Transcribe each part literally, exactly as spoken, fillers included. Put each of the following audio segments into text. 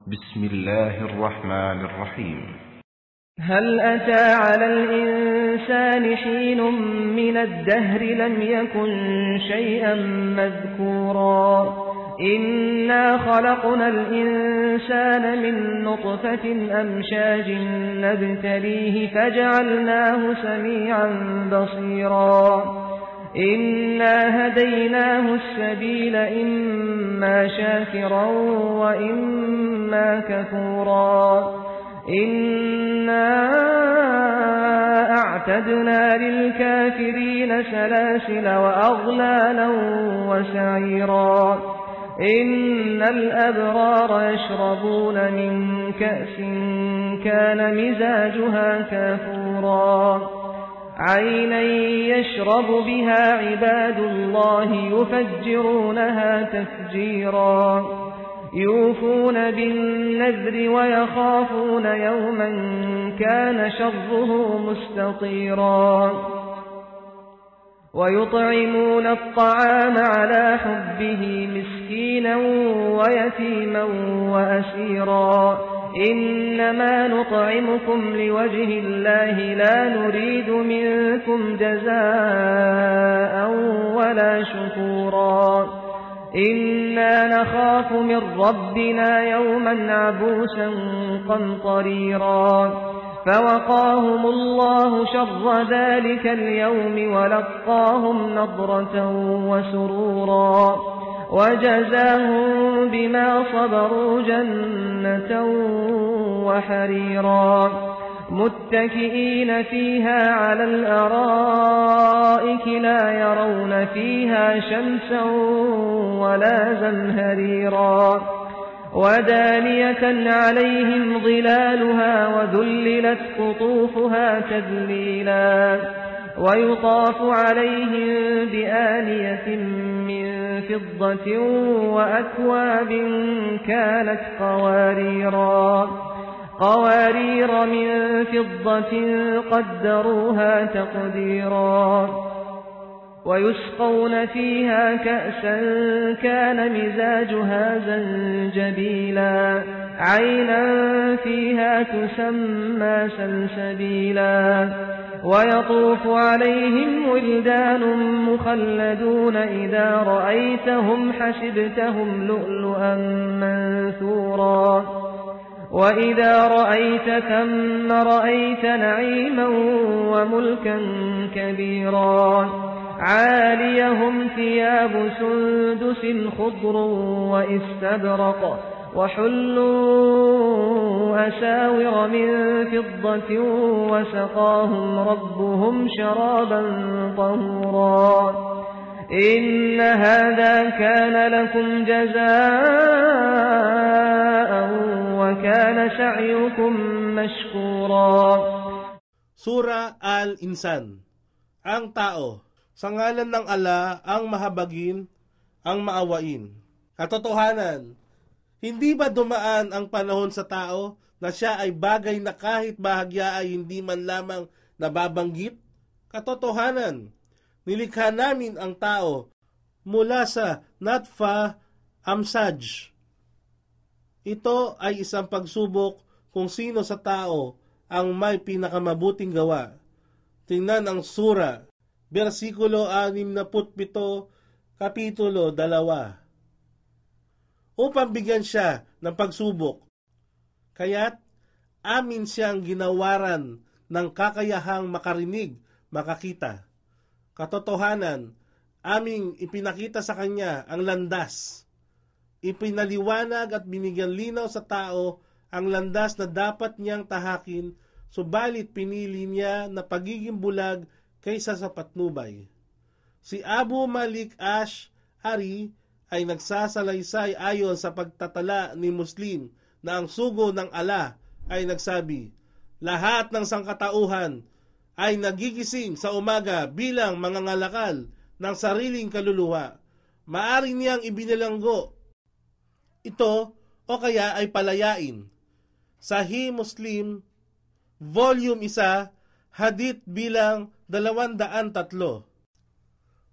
بسم الله الرحمن الرحيم. هل أتى على الإنسان حين من الدهر لم يكن شيئا مذكورا إنا خلقنا الإنسان من نطفة أمشاج نبتليه فجعلناه سميعا بصيرا إنا هديناه السبيل إما شاكرا وإما كفورا إنا أعتدنا للكافرين سلاسل وأغلالا وسعيرا إن الأبرار يشربون من كأس كان مزاجها كافورا عينا يشرب بها عباد الله يفجرونها تفجيرا يوفون بالنذر ويخافون يوما كان شره مستطيرا ويطعمون الطعام على حبه مسكينا ويتيما وأسيرا إنما نطعمكم لوجه الله لا نريد منكم جزاء ولا شكورا إنا نخاف من ربنا يوما عبوسا قمطريرا فوقاهم الله شر ذلك اليوم ولقاهم نضرة وسرورا وجزاهم بما صبروا جنة وحريرا متكئين فيها على الأرائك لا يرون فيها شمسا ولا زمهريرا ودانية عليهم ظلالها وذللت قطوفها تذليلا ويطاف عليهم بآنية من فضة وأكواب كانت قواريرا قوارير من فضة قدروها تقديرا ويسقون فيها كأسا كان مزاجها زنجبيلا عينا فيها تسمى سلسبيلا ويطوف عليهم ولدان مخلدون إذا رأيتهم حسبتهم لؤلؤا منثورا وإذا رأيت ثم رأيت نعيما وملكا كبيرا عاليهم ثياب سندس خضر وإستبرق وحلوا أساور من فضة وسقاهم ربهم شرابا طهورا إن هذا كان لكم جزاء وكان سعيكم مشكورا. Sura Al-Insan. Ang tao. Sa ngalan ng Allah, ang mahabagin, ang maawain. Katotohanan, hindi ba dumaan ang panahon sa tao na siya ay bagay na kahit bahagya ay hindi man lamang nababanggit? Katotohanan, nilikha namin ang tao mula sa Natfa Amsaj. Ito ay isang pagsubok kung sino sa tao ang may pinakamabuting gawa. Tingnan ang sura, versikulo anim na putpito, kapitulo dalawa. Upang bigyan siya ng pagsubok, kaya't amin siyang ginawaran ng kakayahang makarinig, makakita. Katotohanan, aming ipinakita sa kanya ang landas. Ipinaliwanag at binigyan linaw sa tao ang landas na dapat niyang tahakin, subalit pinili niya na pagiging bulag kaysa sa patnubay. Si Abu Malik Ash-Ari ay nagsasalaysay ayon sa pagtatala ni Muslim na ang sugo ng Allah ay nagsabi, lahat ng sangkatauhan ay nagigising sa umaga bilang mangangalakal ng sariling kaluluwa. Maari niyang ibinilanggo ito o kaya ay palayain. Sahih Muslim, Volume one, Hadith bilang dalawandaan tatlo.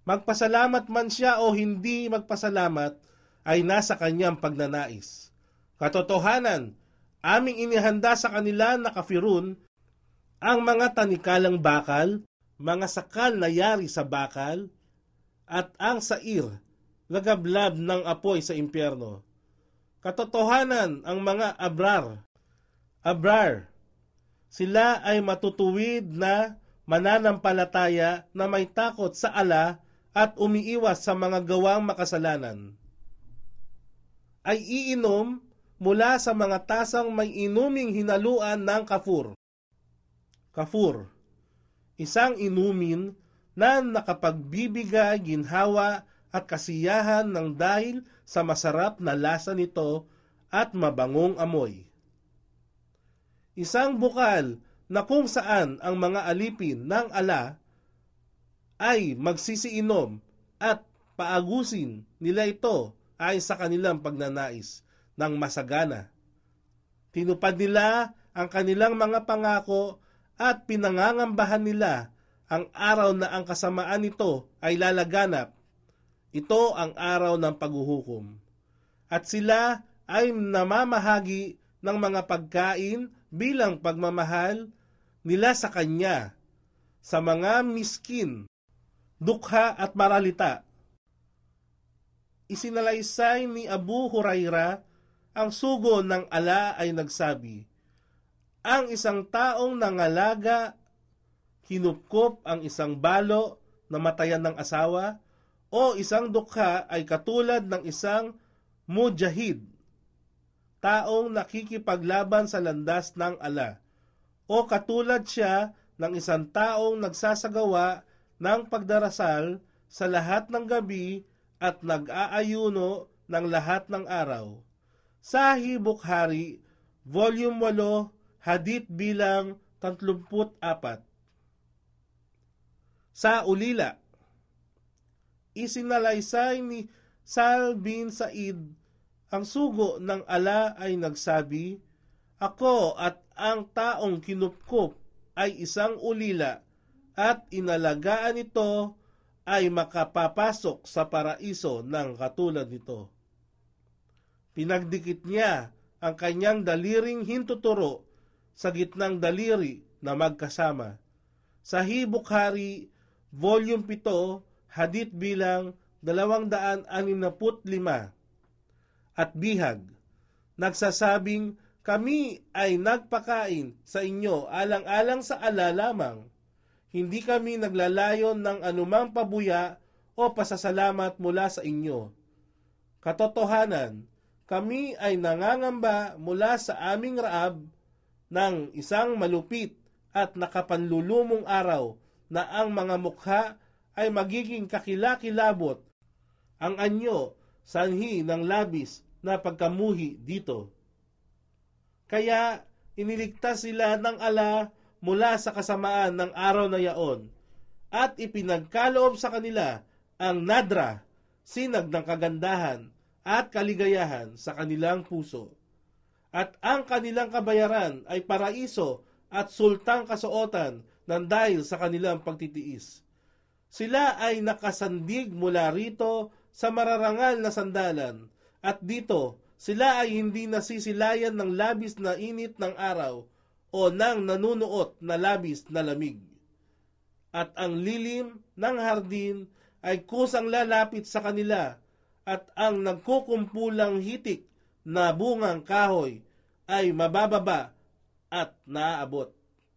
Magpasalamat man siya o hindi magpasalamat ay nasa kanyang pagnanais. Katotohanan, aming inihanda sa kanila na kafirun ang mga tanikalang bakal, mga sakal na yari sa bakal, at ang sair, lagablab ng apoy sa impyerno. Katotohanan, ang mga abrar, abrar, sila ay matutuwid na mananampalataya na may takot sa ala at umiiwas sa mga gawang makasalanan. Ay iinom mula sa mga tasang may inuming hinaluan ng kafur. Kafur, isang inumin na nakapagbibigay ginhawa at kasiyahan ng dahil sa masarap na lasa nito at mabangong amoy. Isang bukal na kung saan ang mga alipin ng ala ay magsisiinom at paagusin nila ito ay sa kanilang pagnanais ng masagana. Tinupad nila ang kanilang mga pangako at pinangangambahan nila ang araw na ang kasamaan nito ay lalaganap. Ito ang araw ng paghuhukom. At sila ay namamahagi ng mga pagkain bilang pagmamahal nila sa Kanya, sa mga miskin, dukha at maralita. Isinalaysay ni Abu Huraira ang sugo ng ala ay nagsabi, ang isang taong nangalaga, kinupkop ang isang balo na matayan ng asawa, o isang dukha ay katulad ng isang mujahid, taong nakikipaglaban sa landas ng ala, o katulad siya ng isang taong nagsasagawa ng pagdarasal sa lahat ng gabi at nag-aayuno ng lahat ng araw. Sahih Bukhari, Volume eight, Hadith bilang tatlumput apat. Sa ulila, isinalaysay ni Sal bin Said ang sugo ng ala ay nagsabi, ako at ang taong kinupkup ay isang ulila at inalagaan ito ay makapapasok sa paraiso ng katulad nito. Pinagdikit niya ang kanyang daliring hintuturo sa gitnang daliri na magkasama. Sahih Bukhari, Volume seven, Hadith bilang dalawang daan anim na put lima. At bihag, nagsasabing, kami ay nagpakain sa inyo alang-alang sa ala lamang. Hindi kami naglalayon ng anumang pabuya o pasasalamat mula sa inyo. Katotohanan, kami ay nangangamba mula sa aming raab ng isang malupit at nakapanlulumong araw na ang mga mukha ay magiging kakilakilabot, ang anyo sanhi ng labis na pagkamuhi dito. Kaya iniligtas sila ng ala mula sa kasamaan ng araw na yaon at ipinagkaloob sa kanila ang nadra, sinag ng kagandahan at kaligayahan sa kanilang puso. At ang kanilang kabayaran ay paraiso at sultang kasuotan ng dahil sa kanilang pagtitiis. Sila ay nakasandig mula rito sa mararangal na sandalan, at dito sila ay hindi nasisilayan ng labis na init ng araw o ng nanunuot na labis na lamig. At ang lilim ng hardin ay kusang lalapit sa kanila, at ang nagkukumpulang hitik na bungang kahoy ay mabababa at naaabot.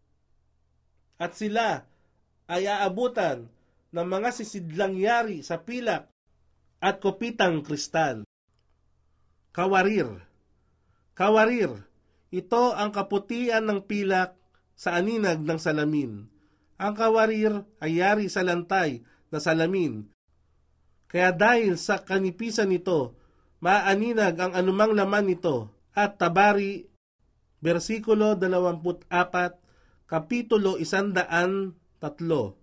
At sila ay aabutan ng mga sisidlang yari sa pilak at kopitang kristal. Kawarir. Kawarir, ito ang kaputian ng pilak sa aninag ng salamin. Ang kawarir ay yari sa lantay na salamin. Kaya dahil sa kanipisan nito, maaninag ang anumang laman nito. At Tabari, versikulo dalawampu't apat, kapitulo isandaan tatlo.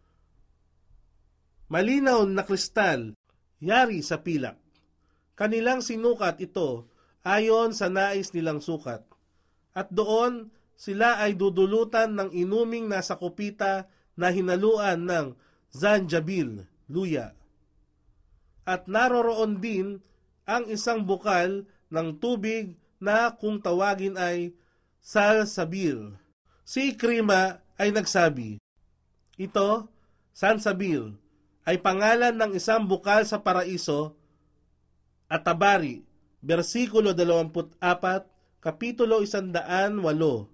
Malinaw na kristal, yari sa pilak. Kanilang sinukat ito ayon sa nais nilang sukat. At doon sila ay dudulutan ng inuming nasa kupita na hinaluan ng zanjabil, luya. At naroroon din ang isang bukal ng tubig na kung tawagin ay Salsabil. Si Ikrima ay nagsabi, ito, Salsabil, ay pangalan ng isang bukal sa paraiso at Tabari, versikulo dalawampu't apat, kapitulo isandaan walo.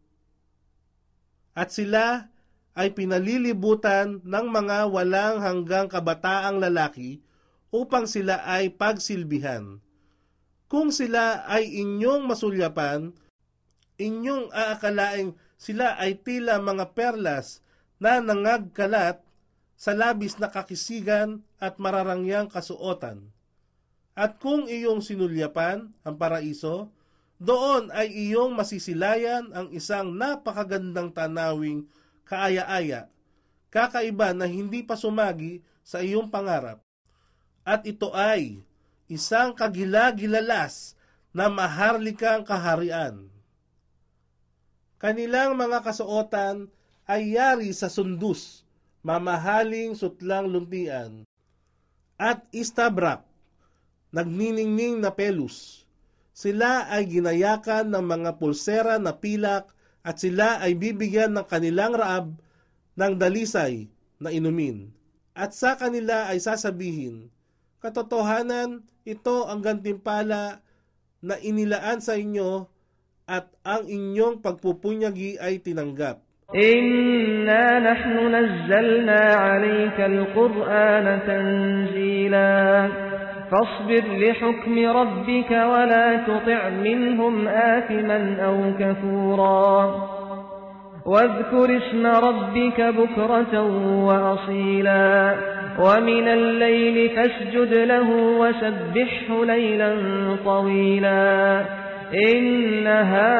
At sila ay pinalilibutan ng mga walang hanggang kabataang lalaki upang sila ay pagsilbihan. Kung sila ay inyong masulyapan, inyong aakalaing sila ay tila mga perlas na nangagkalat sa labis na kakisigan at mararangyang kasuotan. At kung iyong sinulyapan ang paraiso, doon ay iyong masisilayan ang isang napakagandang tanawing kaaya-aya, kakaiba na hindi pa sumagi sa iyong pangarap. At ito ay isang kagila-gilalas na maharlikang kaharian. Kanilang mga kasuotan ay yari sa sundus, mamahaling sutlang luntian, at istabrak, nagniningning na pelus. Sila ay ginayakan ng mga pulsera na pilak at sila ay bibigyan ng kanilang raab ng dalisay na inumin. At sa kanila ay sasabihin, katotohanan, ito ang gantimpala na inilaan sa inyo at ang inyong pagpupunyagi ay tinanggap. Inna nahnu nazzalna alayka al-Qur'ana tanzila fasbir li hukmi rabbika wa la tuti' minhum athiman aw kafura wadhkur isma rabbika bukratan wa asila wa min al-layli fasjud lahu wa sabbihhu laylan tawila إن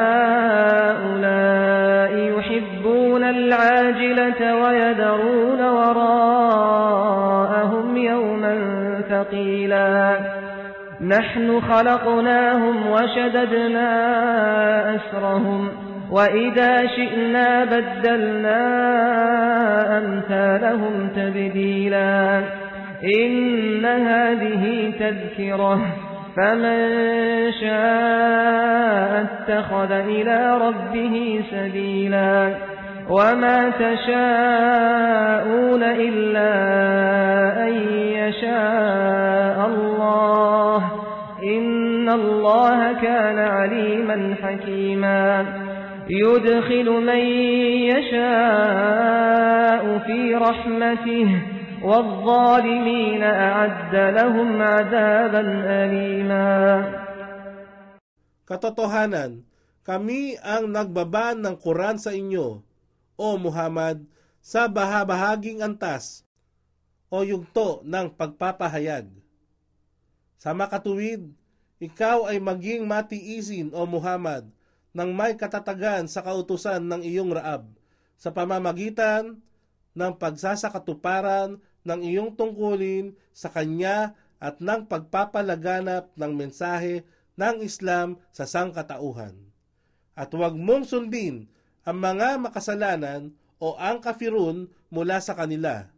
هؤلاء يحبون العاجلة ويذرون وراءهم يوما ثقيلا نحن خلقناهم وشددنا أسرهم وإذا شئنا بدلنا أمثالهم تبديلا إن هذه تذكرة فمن شاء اتخذ إلى ربه سبيلا وما تشاءون إلا أن يشاء الله إن الله كان عليما حكيما يدخل من يشاء في رحمته وَالظَّالِمِينَ أَعَدَّ لَهُمْ عَذَابًا أَلِيمًا. Katotohanan, kami ang nagbaba ng Quran sa inyo, o Muhammad, sa bahabahaging antas o yugto ng pagpapahayag. Sa makatuwid, ikaw ay maging matiisin, o Muhammad, ng may katatagan sa kautusan ng iyong raab, sa pamamagitan ng pagsasakatuparan ng iyong tungkulin sa Kanya at ng pagpapalaganap ng mensahe ng Islam sa sangkatauhan. At huwag mong sundin ang mga makasalanan o ang kafirun mula sa kanila.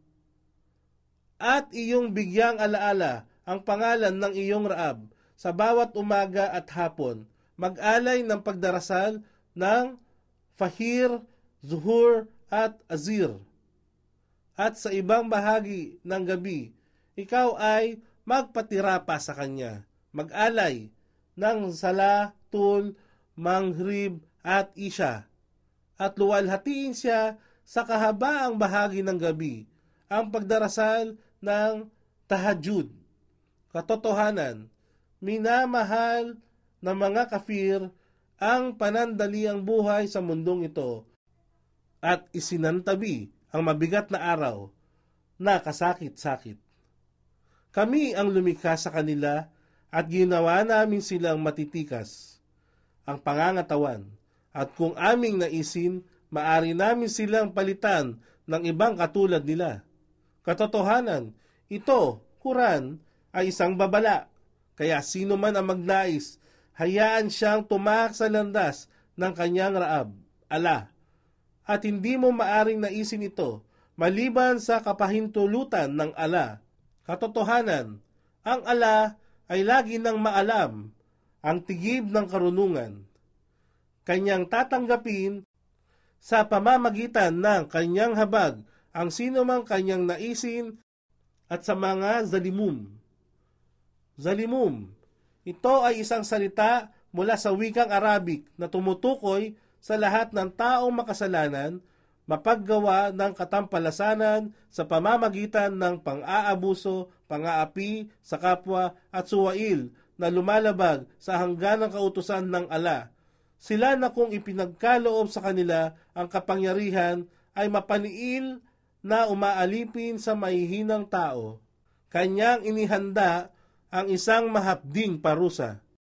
At iyong bigyang alaala ang pangalan ng iyong raab sa bawat umaga at hapon, mag-alay ng pagdarasal ng Fajr, Zuhur at Azir. At sa ibang bahagi ng gabi, ikaw ay magpatira pa sa Kanya, mag-alay ng Salatul, Maghrib at Isha, at luwalhatiin siya sa kahabaang bahagi ng gabi, ang pagdarasal ng Tahajjud. Katotohanan, minamahal ng mga kafir ang panandaliang buhay sa mundong ito at isinantabi ang mabigat na araw na kasakit-sakit. Kami ang lumikha sa kanila at ginawa namin silang matitikas ang pangangatawan, at kung aming naisin, maari namin silang palitan ng ibang katulad nila. Katotohanan, ito, Quran, ay isang babala, kaya sino man ang magnais, hayaan siyang tumak sa landas ng kanyang raab, Allah. At hindi mo maaring naisin ito, maliban sa kapahintulutan ng Allah. Katotohanan, ang Allah ay lagi nang maalam ang tigib ng karunungan. Kanyang tatanggapin sa pamamagitan ng kanyang habag ang sino mang kanyang naisin at sa mga zalimum. Zalimum, ito ay isang salita mula sa wikang Arabic na tumutukoy sa lahat ng taong makasalanan, mapaggawa ng katampalasanan sa pamamagitan ng pang-aabuso, pang-aapi sa kapwa at suwail na lumalabag sa hangganang kautusan ng ala. Sila na kung ipinagkaloob sa kanila ang kapangyarihan ay mapaniil na umaalipin sa mahihinang tao. Kanyang inihanda ang isang mahapding parusa.